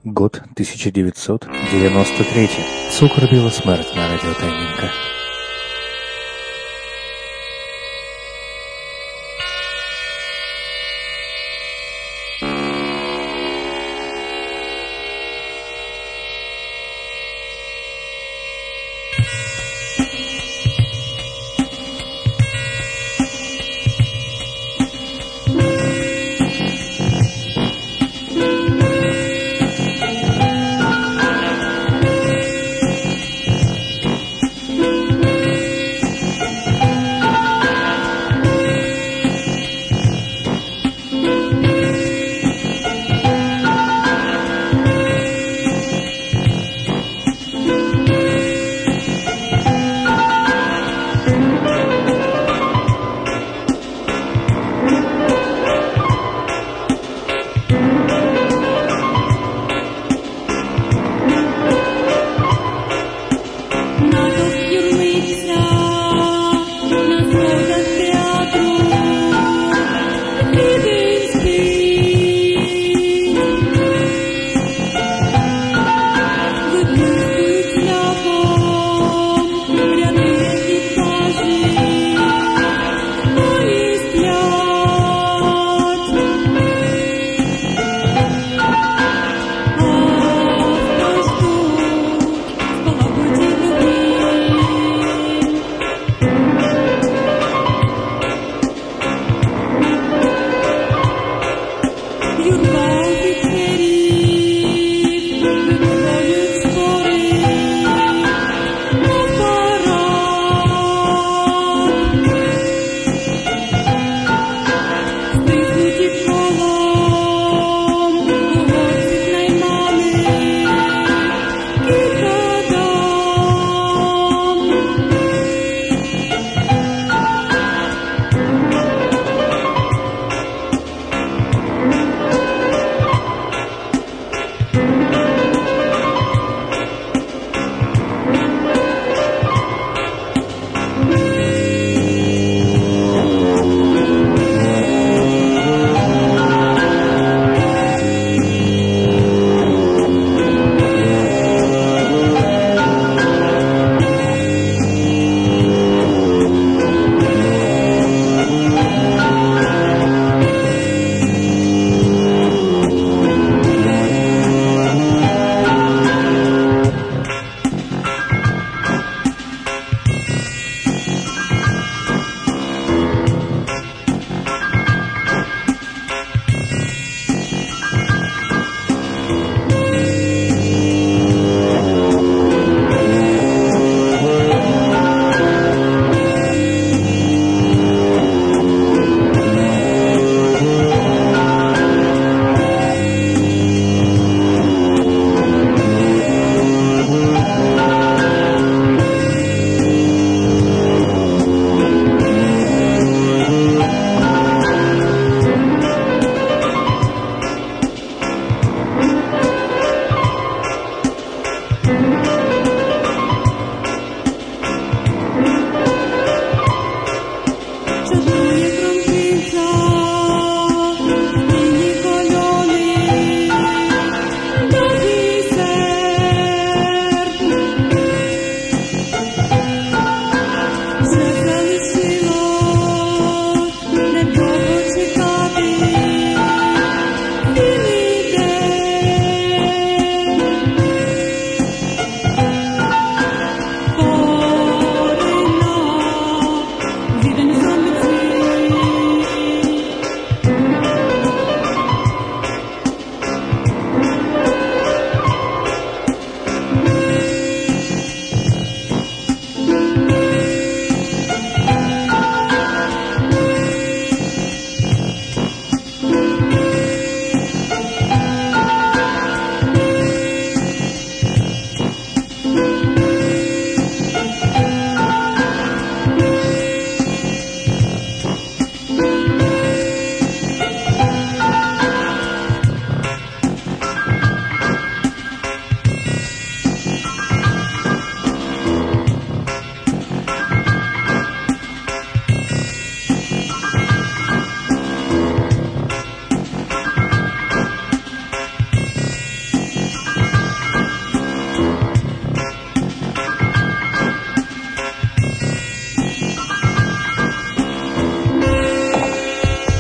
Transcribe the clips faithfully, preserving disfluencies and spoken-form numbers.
Год тысяча девятьсот девяносто третий. Цукор била смерть на радио Тайненько.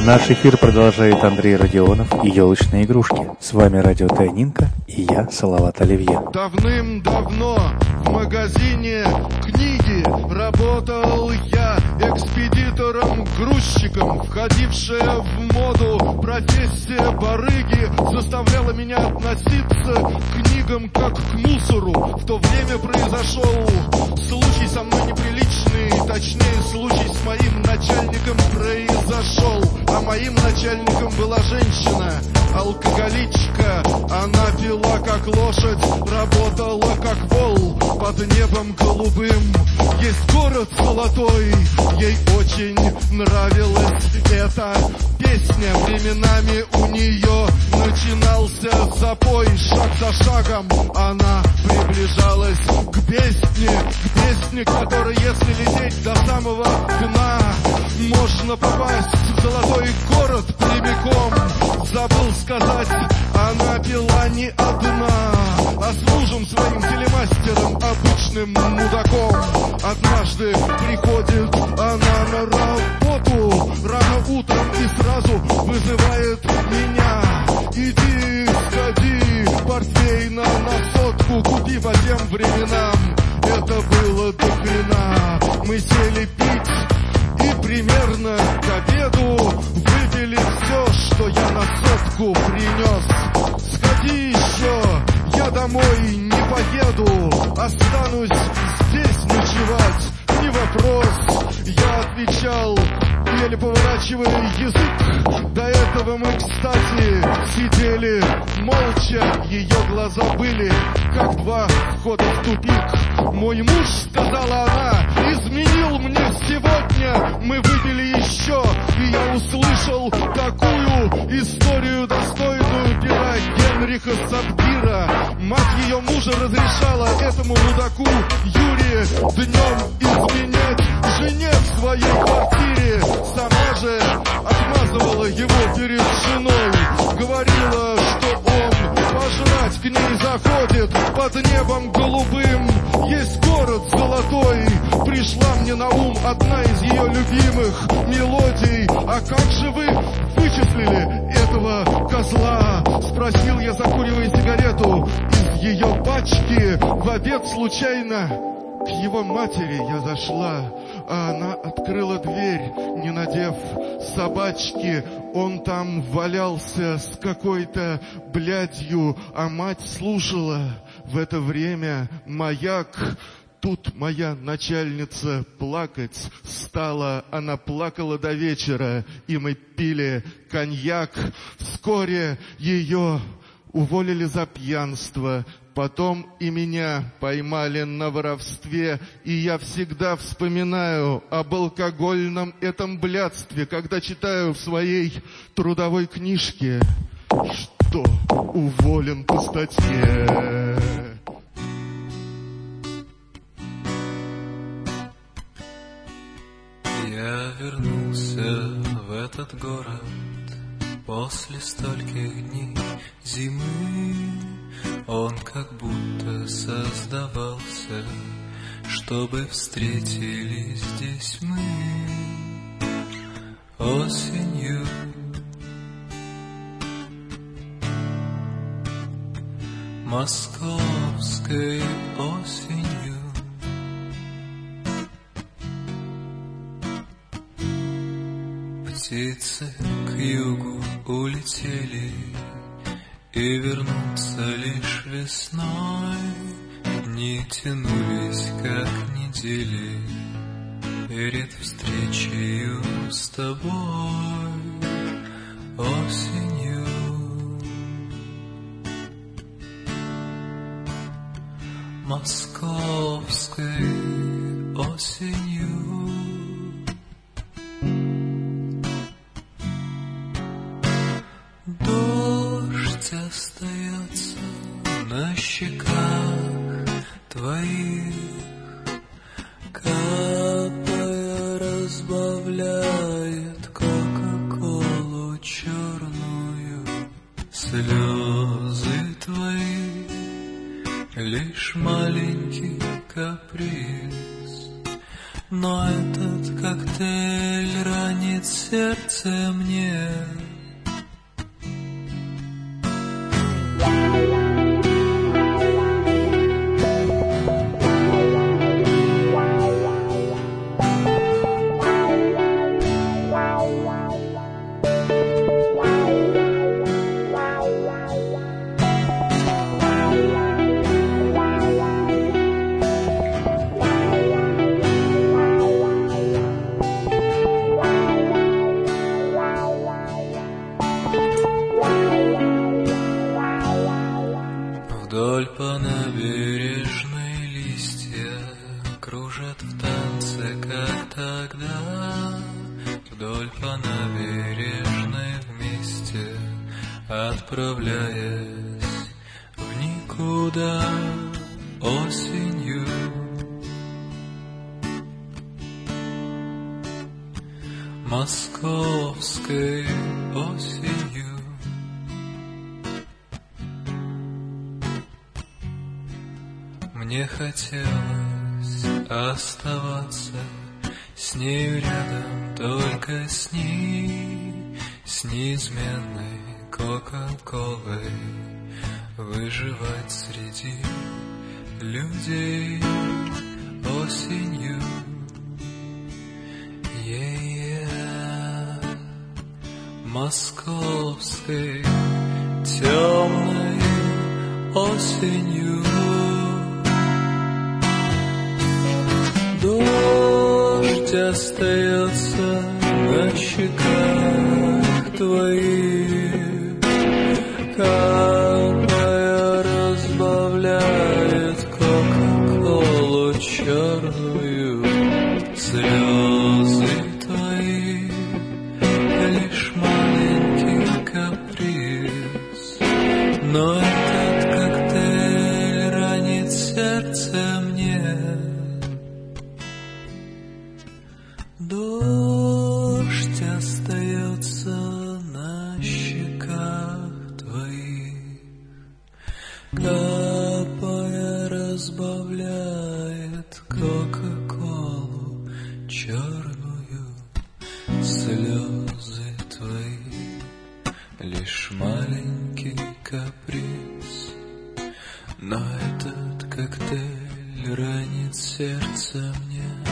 Наш эфир продолжает Андрей Родионов и елочные игрушки. С вами радио Тайнинка и я, Салават Оливье. Давным-давно в магазине книги работал я экспедитором-грузчиком. Входившая в моду профессия барыги заставляла меня относиться к книгам как к мусору. В то время произошел случай со мной неприличный, точнее случай с моим начальником произошел. А моим начальником была женщина, алкоголичка. Она пила как лошадь, работала как вол под небом голубым. Есть город золотой, ей очень нравилась эта песня. Временами у нее начинался запой. Шаг за шагом она приближалась к песне, к песне, которой, если лететь до самого дна, можно попасть в золотой город прямиком. Забыл сказать, она пила не одна, а с мужем своим телемастером, обычным мудаком. Однажды приходит она на работу рано утром и сразу вызывает меня. Иди, сходи, портвейна на сотку купи, по тем временам это было до хрена. Мы сели пить и примерно к обеду выпили все, что я на сотку принес. Сходи еще, я домой не поеду, останусь здесь ночевать, не вопрос. Я отвечал, еле поворачивая язык. До этого мы, кстати, сидели молча. Ее глаза были как два входа в тупик. Мой муж, сказала она, изменил мне сегодня. Мы выпили еще, и я услышал такую историю, достойную пера Генриха Сабгира. Мать ее мужа разрешала этому мудаку Юрию днем изменять жене в своей квартире. Сама же отмазывала его перед женой. Говорила, что он пожрать к ней заходит под небом голубым. Есть город золотой. Пришла мне на ум одна из ее любимых мелодий. А как же вы вычислили этого козла? Спросил я, закуривая сигарету из ее пачки. В обед случайно к его матери я зашла, а она открыла дверь, не надев собачки. Он там валялся с какой-то блядью, а мать слушала. В это время маяк. Тут моя начальница плакать стала. Она плакала до вечера, и мы пили коньяк. Вскоре ее уволили за пьянство. Потом и меня поймали на воровстве, и я всегда вспоминаю об алкогольном этом блядстве, когда читаю в своей трудовой книжке, что уволен по статье. Я вернулся в этот город после стольких дней зимы. Он как будто создавался, чтобы встретились здесь мы осенью. Московской осенью. Птицы к югу улетели, и вернуться лишь весной. Дни тянулись, как недели, перед встречею с тобой осенью. Московской осенью. Дождь остается на щеках твоих, капая разбавляет кока-колу черную. Слезы твои лишь маленький каприз, но этот коктейль ранит сердце мне. Вдоль по набережной листья кружат в танце, как тогда. Вдоль по набережной вместе, отправляясь в никуда осенью. Московской осенью. Мне хотелось оставаться с нею рядом, только с ней, с неизменной Кока-Колой, выживать среди людей осенью. Yeah-yeah. Московской темной осенью. Дождь остается на щеках твоих, капая разбавляет Кока-Колу черную. Слезы твои лишь маленький каприз, но этот коктейль ранит сердце мне. Дождь остается на щеках твоих, капая разбавляет Кока-Колу черную. Слезы твои лишь маленький каприз, но этот коктейль ранит сердце мне.